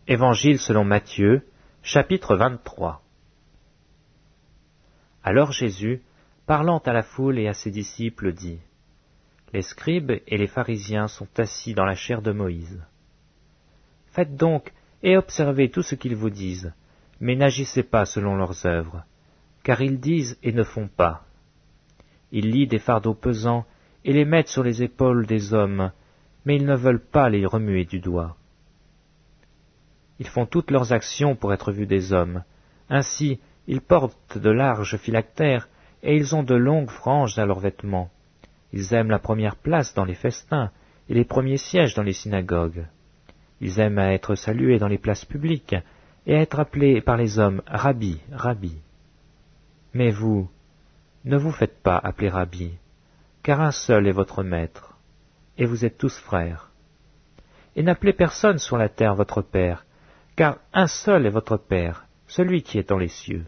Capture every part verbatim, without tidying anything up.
Évangile selon Matthieu, chapitre vingt-trois. Alors Jésus, parlant à la foule et à ses disciples, dit : Les scribes et les pharisiens sont assis dans la chaire de Moïse. Faites donc et observez tout ce qu'ils vous disent, mais n'agissez pas selon leurs œuvres, car ils disent et ne font pas. Ils lient des fardeaux pesants et les mettent sur les épaules des hommes, mais ils ne veulent pas les remuer du doigt. Ils font toutes leurs actions pour être vus des hommes. Ainsi, ils portent de larges phylactères, et ils ont de longues franges à leurs vêtements. Ils aiment la première place dans les festins, et les premiers sièges dans les synagogues. Ils aiment à être salués dans les places publiques, et à être appelés par les hommes « Rabbi, Rabbi ». Mais vous, ne vous faites pas appeler Rabbi, car un seul est votre maître, et vous êtes tous frères. Et n'appelez personne sur la terre votre Père, car un seul est votre Père, celui qui est dans les cieux.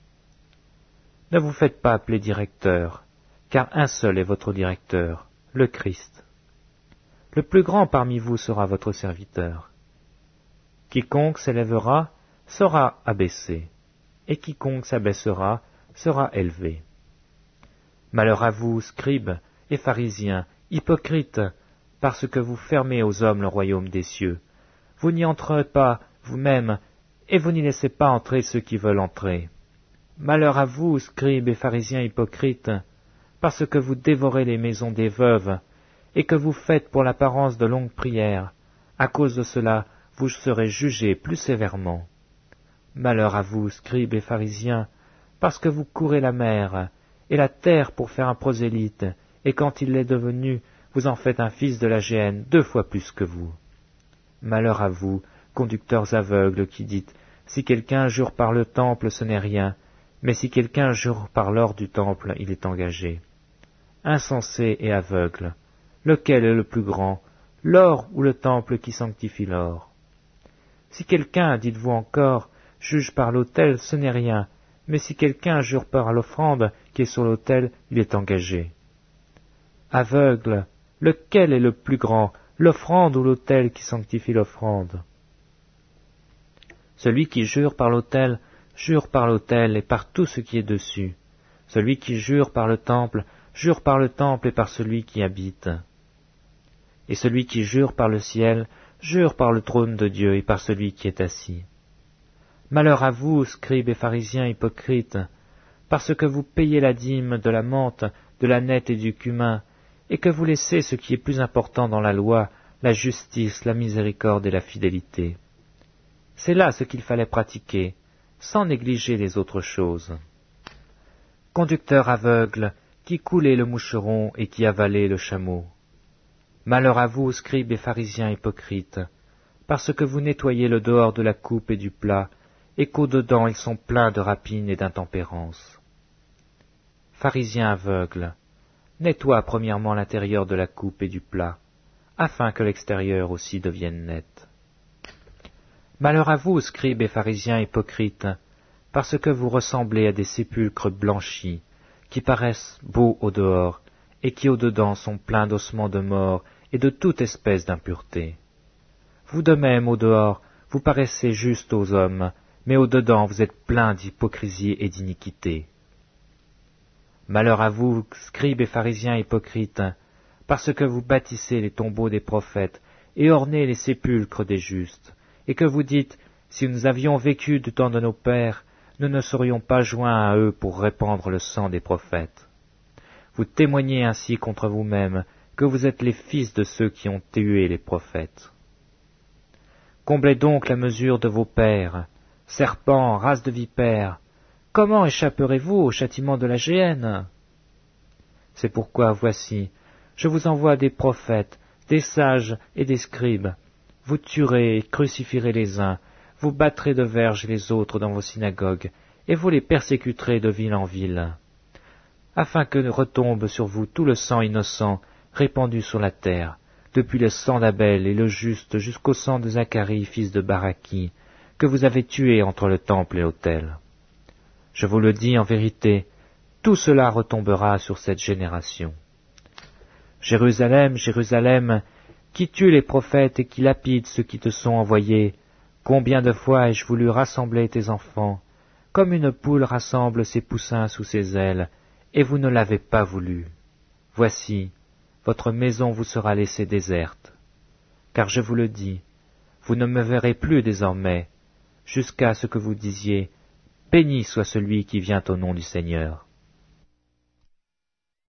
Ne vous faites pas appeler directeur, car un seul est votre directeur, le Christ. Le plus grand parmi vous sera votre serviteur. Quiconque s'élèvera sera abaissé, et quiconque s'abaissera sera élevé. Malheur à vous, scribes et pharisiens, hypocrites, parce que vous fermez aux hommes le royaume des cieux. Vous n'y entrez pas vous-même, et vous n'y laissez pas entrer ceux qui veulent entrer. Malheur à vous, scribes et pharisiens hypocrites, parce que vous dévorez les maisons des veuves, et que vous faites pour l'apparence de longues prières. À cause de cela, vous serez jugés plus sévèrement. Malheur à vous, scribes et pharisiens, parce que vous courez la mer et la terre pour faire un prosélyte, et quand il l'est devenu, vous en faites un fils de la géhenne deux fois plus que vous. Malheur à vous, conducteurs aveugles, qui dites : si quelqu'un jure par le temple, ce n'est rien, mais si quelqu'un jure par l'or du temple, il est engagé. Insensés et aveugles, lequel est le plus grand, l'or ou le temple qui sanctifie l'or ? Si quelqu'un, dites-vous encore, juge par l'autel, ce n'est rien, mais si quelqu'un jure par l'offrande qui est sur l'autel, il est engagé. Aveugles, lequel est le plus grand, l'offrande ou l'autel qui sanctifie l'offrande ? Celui qui jure par l'autel, jure par l'autel et par tout ce qui est dessus. Celui qui jure par le temple, jure par le temple et par celui qui habite. Et celui qui jure par le ciel, jure par le trône de Dieu et par celui qui est assis. Malheur à vous, scribes et pharisiens hypocrites, parce que vous payez la dîme de la menthe, de la nette et du cumin, et que vous laissez ce qui est plus important dans la loi, la justice, la miséricorde et la fidélité. C'est là ce qu'il fallait pratiquer, sans négliger les autres choses. Conducteurs aveugles, qui coulez le moucheron et qui avalez le chameau. Malheur à vous, scribes et pharisiens hypocrites, parce que vous nettoyez le dehors de la coupe et du plat, et qu'au-dedans ils sont pleins de rapine et d'intempérance. Pharisiens aveugles, nettoie premièrement l'intérieur de la coupe et du plat, afin que l'extérieur aussi devienne net. Malheur à vous, scribes et pharisiens hypocrites, parce que vous ressemblez à des sépulcres blanchis, qui paraissent beaux au dehors, et qui au-dedans sont pleins d'ossements de mort et de toute espèce d'impureté. Vous de même, au dehors, vous paraissez justes aux hommes, mais au-dedans vous êtes pleins d'hypocrisie et d'iniquité. Malheur à vous, scribes et pharisiens hypocrites, parce que vous bâtissez les tombeaux des prophètes et ornez les sépulcres des justes, et que vous dites : si nous avions vécu du temps de nos pères, nous ne serions pas joints à eux pour répandre le sang des prophètes. Vous témoignez ainsi contre vous-même que vous êtes les fils de ceux qui ont tué les prophètes. Comblez donc la mesure de vos pères, serpents, race de vipères. Comment échapperez-vous au châtiment de la géhenne ? C'est pourquoi, voici, je vous envoie des prophètes, des sages et des scribes. Vous tuerez et crucifierez les uns, vous battrez de verges les autres dans vos synagogues, et vous les persécuterez de ville en ville, afin que retombe sur vous tout le sang innocent répandu sur la terre, depuis le sang d'Abel et le juste jusqu'au sang de Zacharie, fils de Baraki, que vous avez tué entre le temple et l'autel. Je vous le dis en vérité, tout cela retombera sur cette génération. Jérusalem, Jérusalem, qui tue les prophètes et qui lapide ceux qui te sont envoyés, Combien de fois ai-je voulu rassembler tes enfants, comme une poule rassemble ses poussins sous ses ailes, et vous ne l'avez pas voulu. Voici, votre maison vous sera laissée déserte. Car je vous le dis, vous ne me verrez plus désormais, jusqu'à ce que vous disiez, béni soit celui qui vient au nom du Seigneur.